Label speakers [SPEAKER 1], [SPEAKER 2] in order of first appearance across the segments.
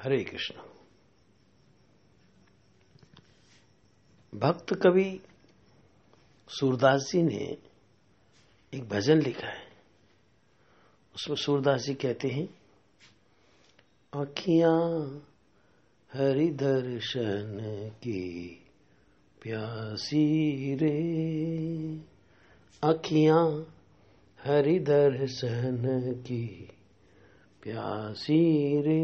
[SPEAKER 1] हरे कृष्ण। भक्त कवि सूरदास जी ने एक भजन लिखा है। उसमें सूरदास जी कहते हैं, आँखियां हरि दर्शन की प्यासी रे, आँखियां हरि दर्शन की प्यासी रे,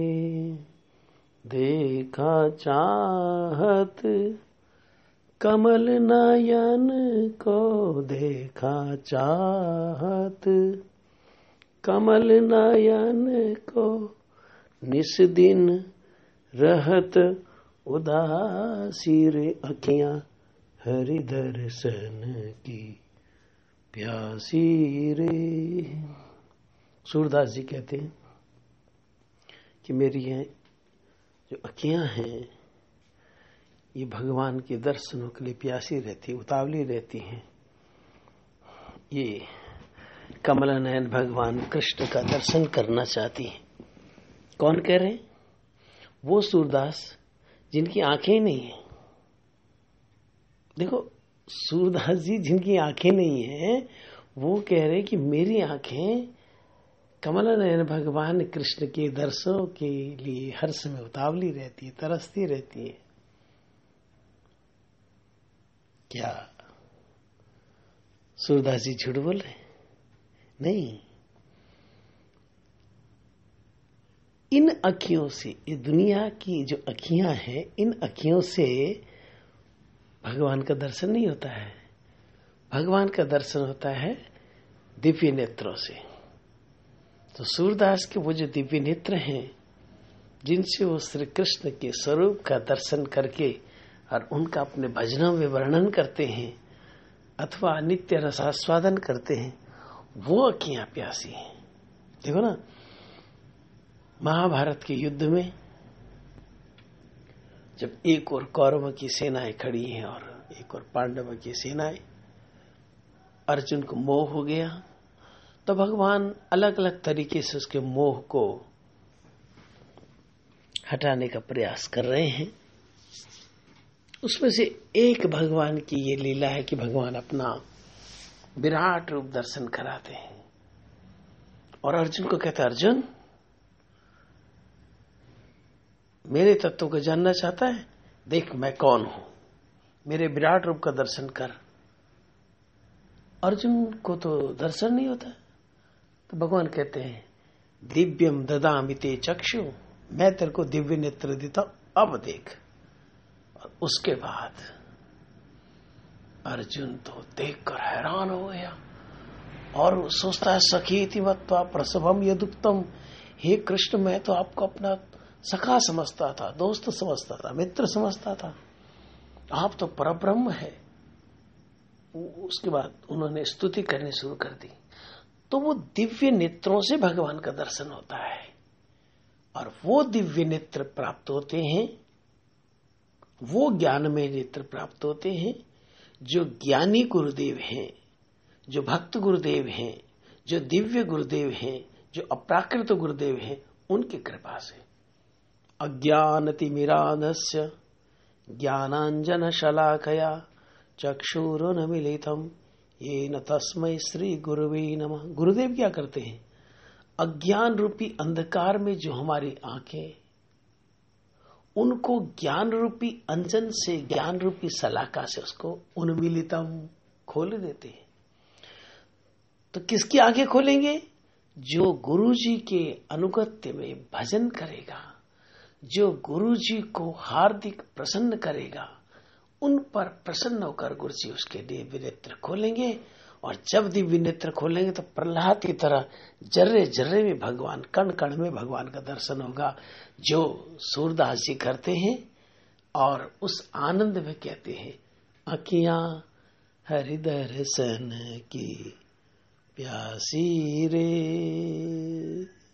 [SPEAKER 1] देखा चाहत कमल नयन को, देखा चाहत कमल नयन को, निस दिन रहत उदासी रे, आँखियां हरि दर्शन की प्यासी रे। सूरदास जी कहते हैं कि मेरी ये जो आँखियां हैं ये भगवान के दर्शनों के लिए प्यासी रहती, उतावली रहती हैं। ये कमल नयन भगवान कृष्ण का दर्शन करना चाहती हैं। कौन कह रहे हैं? वो सूरदास जिनकी आंखें ही नहीं है। देखो, सूरदास जी जिनकी आंखें नहीं है वो कह रहे कि मेरी आंखें कमल नयन भगवान कृष्ण के दर्शनों के लिए हर समय उतावली रहती है, तरसती रहती है। क्या सूरदास जी झूठ बोल रहे? नहीं, इन अखियों से, ये दुनिया की जो अखियां हैं, इन अखियों से भगवान का दर्शन नहीं होता है। भगवान का दर्शन होता है दिव्य नेत्रों से। तो सूरदास के वो जो दिव्य नेत्र हैं जिनसे वो श्री कृष्ण के स्वरूप का दर्शन करके और उनका अपने भजनों में वर्णन करते हैं अथवा नित्य रसास्वादन करते हैं, वो अखियां प्यासी हैं। देखो ना, महाभारत के युद्ध में जब एक और कौरवों की सेनाएं खड़ी हैं और एक और पांडवों की सेनाएं, अर्जुन को मोह हो गया तो भगवान अलग अलग तरीके से उसके मोह को हटाने का प्रयास कर रहे हैं। उसमें से एक भगवान की ये लीला है कि भगवान अपना विराट रूप दर्शन कराते हैं और अर्जुन को कहते हैं, अर्जुन मेरे तत्व को जानना चाहता है? देख मैं कौन हूं, मेरे विराट रूप का दर्शन कर। अर्जुन को तो दर्शन नहीं होता। तो भगवान कहते हैं, दिव्यम ददामि ते चक्षु, मैं तेरे को दिव्य नेत्र देता, अब देख। और उसके बाद अर्जुन तो देखकर हैरान हो गया और सोचता है, सखीति मत्वा प्रसवम यदुक्तम, हे कृष्ण मैं तो आपको अपना सखा समझता था, दोस्त समझता था, मित्र समझता था, आप तो परब्रह्म है। उसके बाद उन्होंने स्तुति करनी शुरू कर दी। तो वो दिव्य नेत्रों से भगवान का दर्शन होता है और वो दिव्य नेत्र प्राप्त होते हैं, वो ज्ञानमय नेत्र प्राप्त होते हैं जो ज्ञानी गुरुदेव हैं, जो भक्त गुरुदेव हैं, जो दिव्य गुरुदेव हैं, जो अपराकृत गुरुदेव हैं, उनकी कृपा से। अज्ञानतिमिरान्धस्य ज्ञानांजन शलाकया चक्षुरुन्मीलितम् येन तस्मै श्री गुरुवे नमः। गुरुदेव क्या करते हैं? अज्ञान रूपी अंधकार में जो हमारी आंखें, उनको ज्ञान रूपी अंजन से, ज्ञान रूपी सलाका से उसको उन्मीलितम खोल देते हैं। तो किसकी आंखें खोलेंगे? जो गुरु जी के अनुगत्य में भजन करेगा, जो गुरु जी को हार्दिक प्रसन्न करेगा, उन पर प्रसन्न होकर गुरु जी उसके दिव्य नेत्र खोलेंगे। और जब दिव्य नेत्र खोलेंगे तो प्रहलाद की तरह जर्रे जर्रे में भगवान, कण कण में भगवान का दर्शन होगा, जो सूरदास जी करते हैं। और उस आनंद में कहते हैं, आँखियां हरि दर्शन की प्यासी रे।